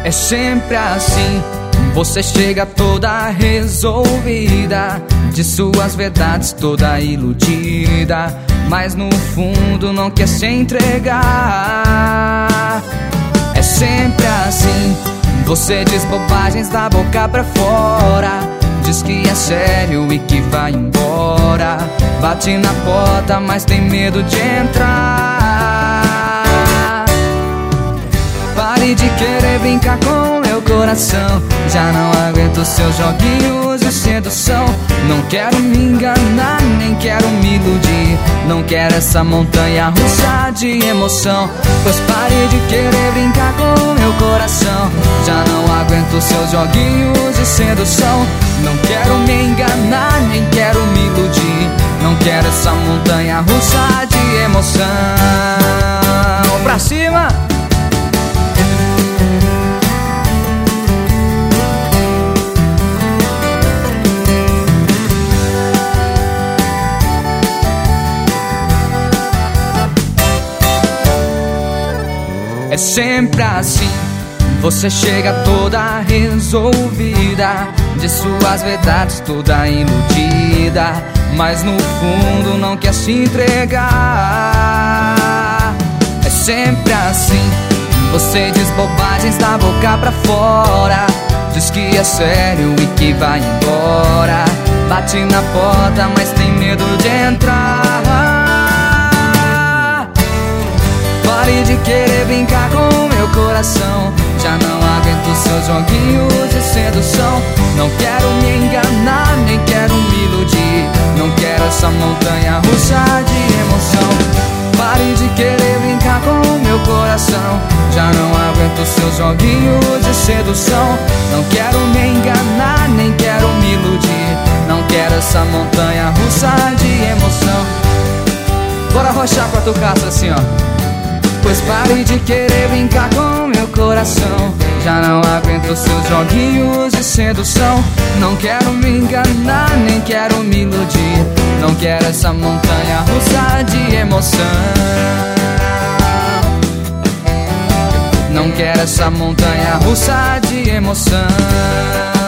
É sempre assim, você chega toda resolvida, de suas verdades toda iludida, mas no fundo não quer se entregar. É sempre assim, você diz bobagens da boca pra fora, diz que é sério e que vai embora, bate na porta mas tem medo de entrar. Pare de querer brincar com meu coração, já não aguento seus joguinhos de sedução. Não quero me enganar, nem quero me iludir, não quero essa montanha russa de emoção. Pois pare de querer brincar com meu coração, já não aguento seus joguinhos de sedução. Não quero me enganar, nem quero me iludir, não quero essa montanha russa de emoção. Pra cima! É sempre assim, você chega toda resolvida, de suas verdades toda iludida, mas no fundo não quer se entregar. É sempre assim, você diz bobagens da boca pra fora, diz que é sério e que vai embora, bate na porta mas tem medo de entrar. Pare de querer brincar com meu coração, já não aguento seus joguinhos de sedução. Não quero me enganar, nem quero me iludir, não quero essa montanha russa de emoção. Pare de querer brincar com meu coração, já não aguento seus joguinhos de sedução. Não quero me enganar, nem quero me iludir, não quero essa montanha russa de emoção. Bora rochar com a tucaça assim, ó. Pois pare de querer brincar com meu coração, já não aguento seus joguinhos de sedução. Não quero me enganar, nem quero me iludir, não quero essa montanha russa de emoção. Não quero essa montanha russa de emoção.